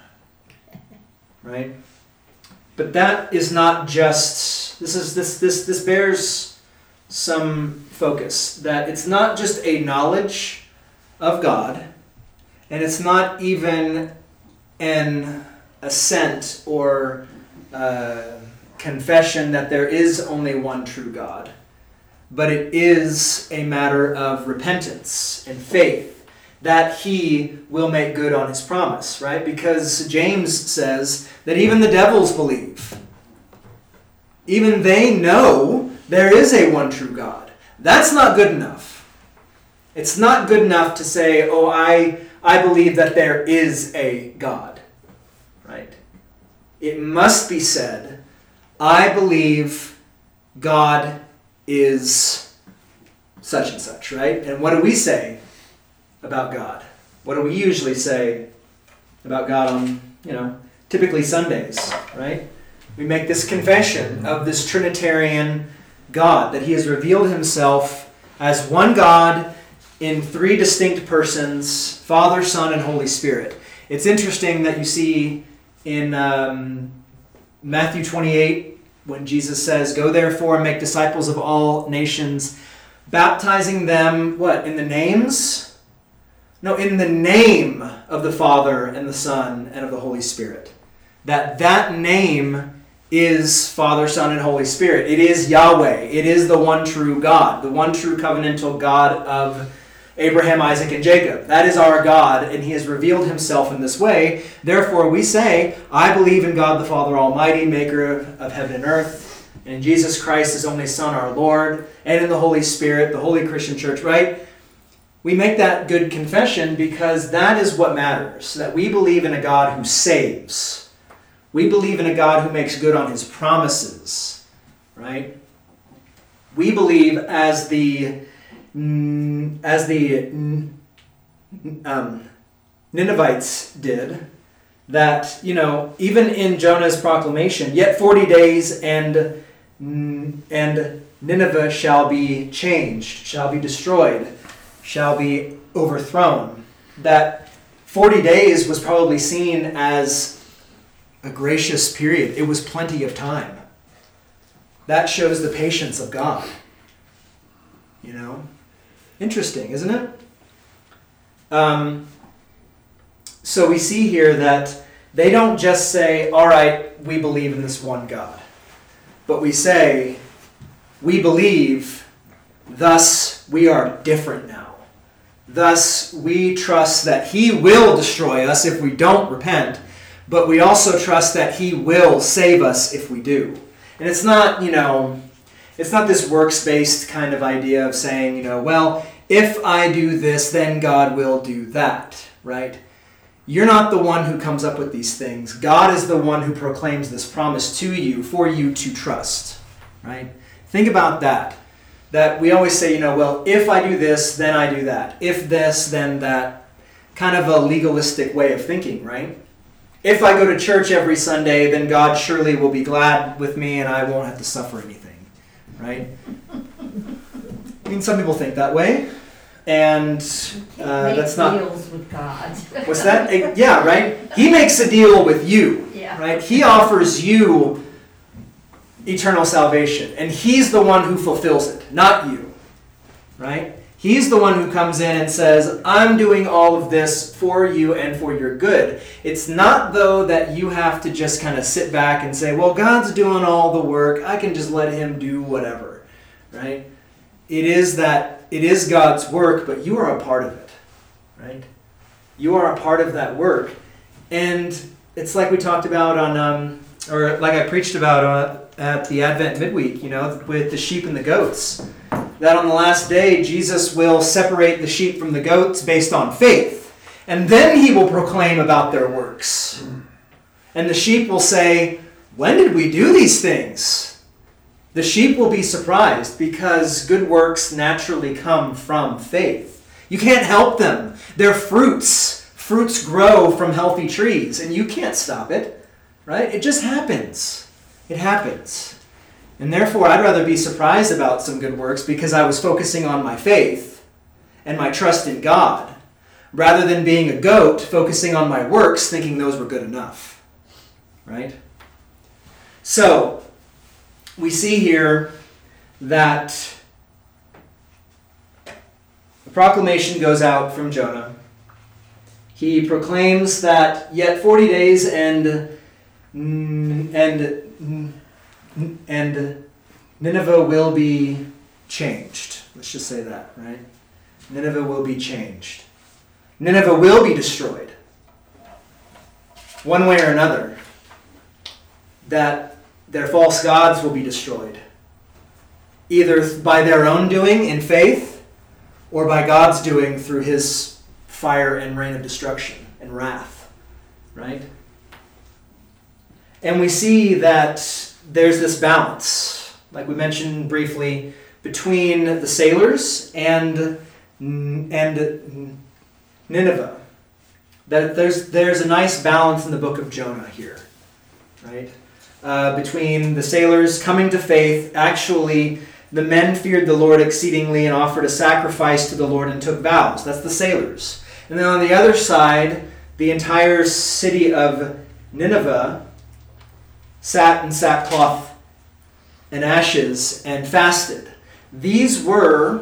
Right? But that is not just, this is this this this bears some focus, that it's not just a knowledge of God, and it's not even an assent or uh, confession that there is only one true God, but it is a matter of repentance and faith that he will make good on his promise, right? Because James says that even the devils believe. Even they know there is a one true God. That's not good enough. It's not good enough to say, oh, I, I believe that there is a God, right? It must be said, I believe God is such and such, right? And what do we say about God? What do we usually say about God on, you know, typically Sundays, right? We make this confession of this Trinitarian God, that he has revealed himself as one God in three distinct persons, Father, Son, and Holy Spirit. It's interesting that you see in um, Matthew twenty-eight, when Jesus says, "Go therefore and make disciples of all nations, baptizing them," what? In the names? No, in the name of the Father and the Son and of the Holy Spirit. That that name is Father, Son, and Holy Spirit. It is Yahweh. It is the one true God, the one true covenantal God of Abraham, Isaac, and Jacob. That is our God, and he has revealed himself in this way. Therefore, we say, I believe in God the Father Almighty, maker of heaven and earth, and in Jesus Christ, his only Son, our Lord, and in the Holy Spirit, the Holy Christian Church, right? We make that good confession because that is what matters, that we believe in a God who saves. We believe in a God who makes good on his promises, right? We believe, as the as the um, Ninevites did, that, you know, even in Jonah's proclamation, yet forty days and and Nineveh shall be changed, shall be destroyed, shall be overthrown. That forty days was probably seen as a gracious period. It was plenty of time. That shows the patience of God. You know? Interesting, isn't it? Um, so we see here that they don't just say, all right, we believe in this one God. But we say, we believe, thus we are different now. Thus we trust that he will destroy us if we don't repent, but we also trust that he will save us if we do. And it's not, you know, it's not this works-based kind of idea of saying, you know, well, if I do this, then God will do that, right? You're not the one who comes up with these things. God is the one who proclaims this promise to you for you to trust, right? Think about that. That we always say, you know, well, if I do this, then I do that. If this, then that. Kind of a legalistic way of thinking, right? If I go to church every Sunday, then God surely will be glad with me and I won't have to suffer anything, right? I mean, some people think that way. And uh, Make that's not... deals with God. What's that? Eh, Yeah, right? He makes a deal with you, Yeah. right? He offers you eternal salvation. And he's the one who fulfills it, not you, right? He's the one who comes in and says, I'm doing all of this for you and for your good. It's not, though, that you have to just kind of sit back and say, well, God's doing all the work. I can just let him do whatever, right? It is that it is God's work, but you are a part of it, right? You are a part of that work. And it's like we talked about on, um, or like I preached about uh, at the Advent midweek, you know, with the sheep and the goats. That on the last day, Jesus will separate the sheep from the goats based on faith. And then he will proclaim about their works. And the sheep will say, when did we do these things? The sheep will be surprised because good works naturally come from faith. You can't help them. They're fruits. Fruits grow from healthy trees, and you can't stop it, right? It just happens. It happens. And therefore, I'd rather be surprised about some good works because I was focusing on my faith and my trust in God, rather than being a goat focusing on my works thinking those were good enough, right? So, we see here that the proclamation goes out from Jonah. He proclaims that yet forty days and and and Nineveh will be changed. Let's just say that, right? Nineveh will be changed. Nineveh will be destroyed. One way or another. That their false gods will be destroyed. Either by their own doing in faith, or by God's doing through his fire and rain of destruction and wrath. Right? And we see that there's this balance, like we mentioned briefly, between the sailors and, and Nineveh. That there's, there's a nice balance in the book of Jonah here. Right? Uh, between the sailors coming to faith. Actually, the men feared the Lord exceedingly and offered a sacrifice to the Lord and took vows. That's the sailors. And then on the other side, the entire city of Nineveh sat in sackcloth and ashes and fasted. These were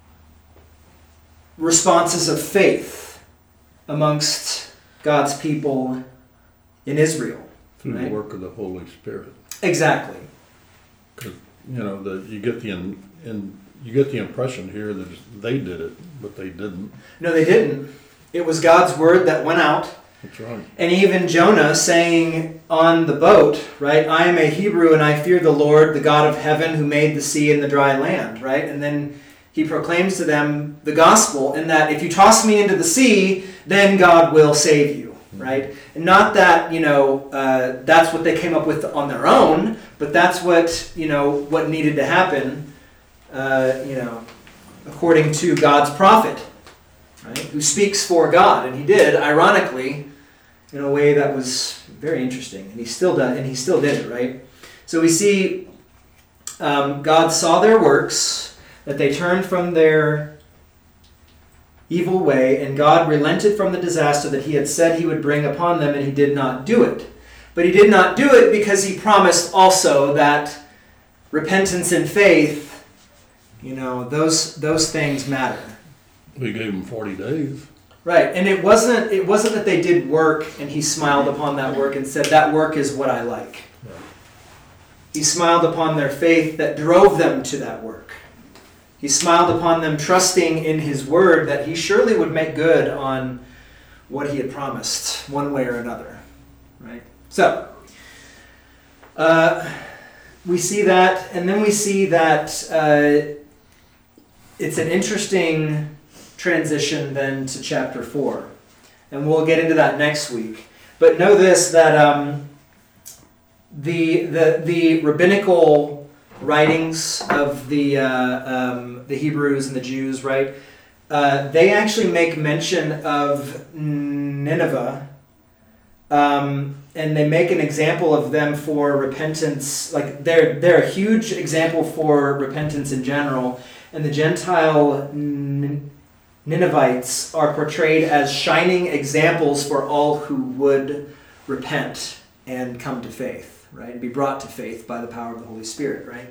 responses of faith amongst God's people in Israel. Through right? the work of the Holy Spirit. Exactly. Because, you know, the, you get the in, in, you get the impression here that they did it, but they didn't. No, they didn't. It was God's word that went out. That's right. And even Jonah saying on the boat, right, I am a Hebrew and I fear the Lord, the God of heaven who made the sea and the dry land, right? And then he proclaims to them the gospel in that if you toss me into the sea, then God will save you, right? And not that, you know, uh, that's what they came up with on their own, but that's what, you know, what needed to happen, uh, you know, according to God's prophet, right, who speaks for God. And he did, ironically, in a way that was very interesting, and he still done, and he still did it, right? So we see um, God saw their works, that they turned from their evil way, and God relented from the disaster that he had said he would bring upon them, and he did not do it. But he did not do it because he promised also that repentance and faith, you know, those those things matter. We gave him forty days. Right, and it wasn't it wasn't that they did work and he smiled upon that work and said, that work is what I like. Yeah. He smiled upon their faith that drove them to that work. He smiled upon them trusting in his word that he surely would make good on what he had promised, one way or another. Right? So, uh, we see that, and then we see that uh, it's an interesting transition then to chapter four. And we'll get into that next week. But know this, that um, the, the, the rabbinical writings of the, uh, um, the Hebrews and the Jews, right, uh, they actually make mention of Nineveh, um, and they make an example of them for repentance. Like they're, they're a huge example for repentance in general. And the Gentile Ninevites are portrayed as shining examples for all who would repent and come to faith, right? Be brought to faith by the power of the Holy Spirit, right?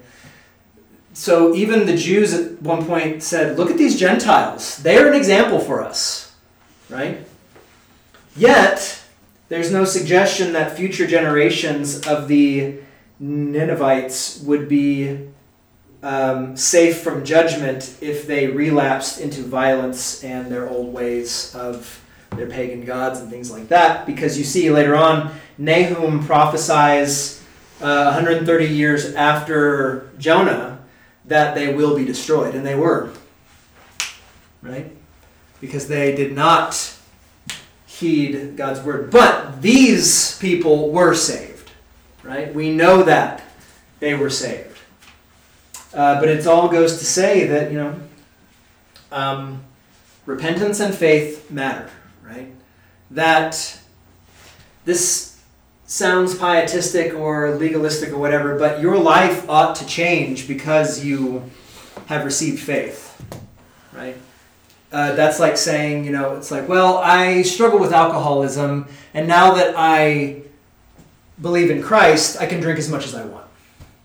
So even the Jews at one point said, look at these Gentiles. They're an example for us, right? Yet, there's no suggestion that future generations of the Ninevites would be Um, safe from judgment if they relapsed into violence and their old ways of their pagan gods and things like that. Because you see later on, Nahum prophesies uh, one hundred thirty years after Jonah that they will be destroyed. And they were. Right? Because they did not heed God's word. But these people were saved. Right? We know that they were saved. Uh, but it all goes to say that, you know, um, repentance and faith matter, right? That this sounds pietistic or legalistic or whatever, but your life ought to change because you have received faith, right? Uh, that's like saying, you know, it's like, well, I struggle with alcoholism, and now that I believe in Christ, I can drink as much as I want.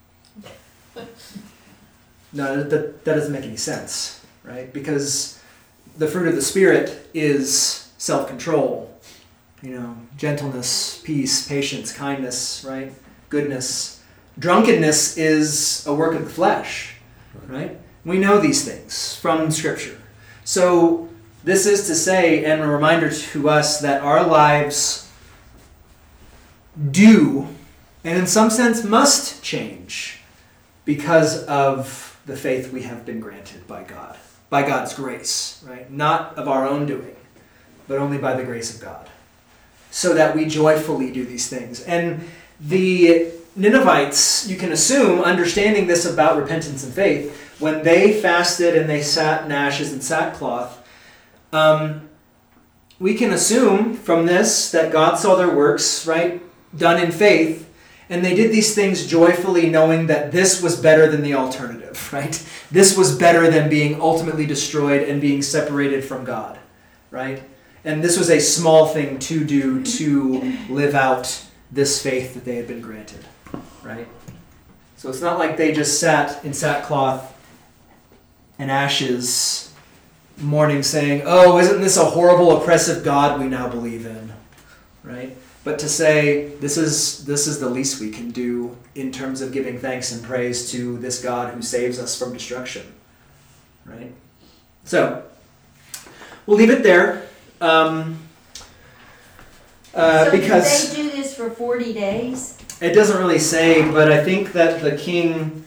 No, that, that doesn't make any sense, right? Because the fruit of the Spirit is self-control, you know, gentleness, peace, patience, kindness, right? Goodness. Drunkenness is a work of the flesh, right? We know these things from Scripture. So this is to say, and a reminder to us that our lives do, and in some sense must change because of the faith we have been granted by God, by God's grace, right? Not of our own doing, but only by the grace of God, so that we joyfully do these things. And the Ninevites, you can assume, understanding this about repentance and faith, when they fasted and they sat in ashes and sackcloth, um, we can assume from this that God saw their works, right, done in faith, and they did these things joyfully, knowing that this was better than the alternative, right? This was better than being ultimately destroyed and being separated from God, right? And this was a small thing to do to live out this faith that they had been granted, right? So it's not like they just sat in sackcloth and ashes, mourning, saying, oh, isn't this a horrible, oppressive God we now believe in, right? But to say, this is this is the least we can do in terms of giving thanks and praise to this God who saves us from destruction. Right? So, we'll leave it there. Um, uh, So because did they do this for forty days? it doesn't really say, but I think that the king...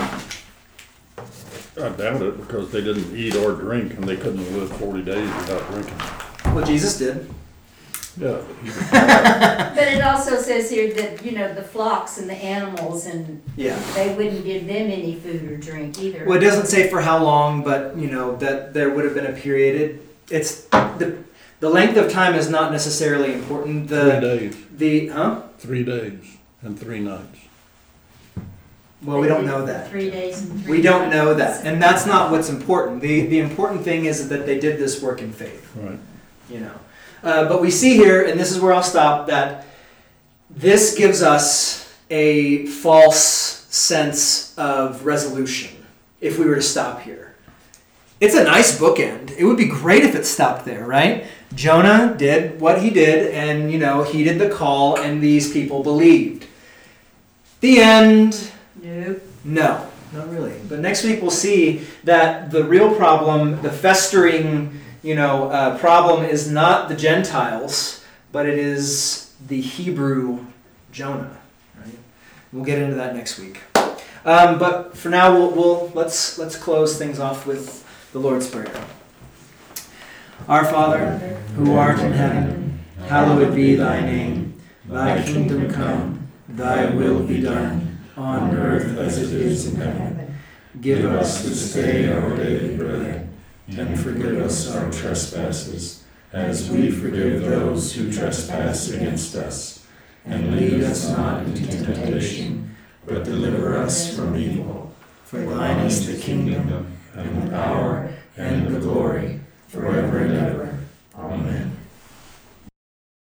I doubt it, because they didn't eat or drink, and they couldn't live forty days without drinking. Well, Jesus did. Yeah. he- But it also says here that, you know, the flocks and the animals, and Yeah. they wouldn't give them any food or drink either. Well, it doesn't say for how long, but, you know, that there would have been a period. It, it's the The length of time is not necessarily important. Three The days, the huh? three days and three nights. Well, we don't know that. Three days and three We don't know nights. that, and that's not what's important. the The important thing is that they did this work in faith. Right. You know, uh, but we see here, and this is where I'll stop. That this gives us a false sense of resolution if we were to stop here. It's a nice bookend. It would be great if it stopped there, right? Jonah did what he did, and, you know, heeded the call, and these people believed. The end. Nope. No, not really. But next week we'll see that the real problem, the festering, you know, uh, problem is not the Gentiles, but it is the Hebrew Jonah. Right? We'll get into that next week. Um, but for now, we'll, we'll let's let's close things off with the Lord's Prayer. Our Father, who art in heaven, hallowed be thy name. Thy kingdom come, thy will be done, on earth as it is in heaven. Give us this day our daily bread, and forgive us our trespasses, as we forgive those who trespass against us. And lead us not into temptation, but deliver us from evil. For thine is the kingdom, and the power, and the glory,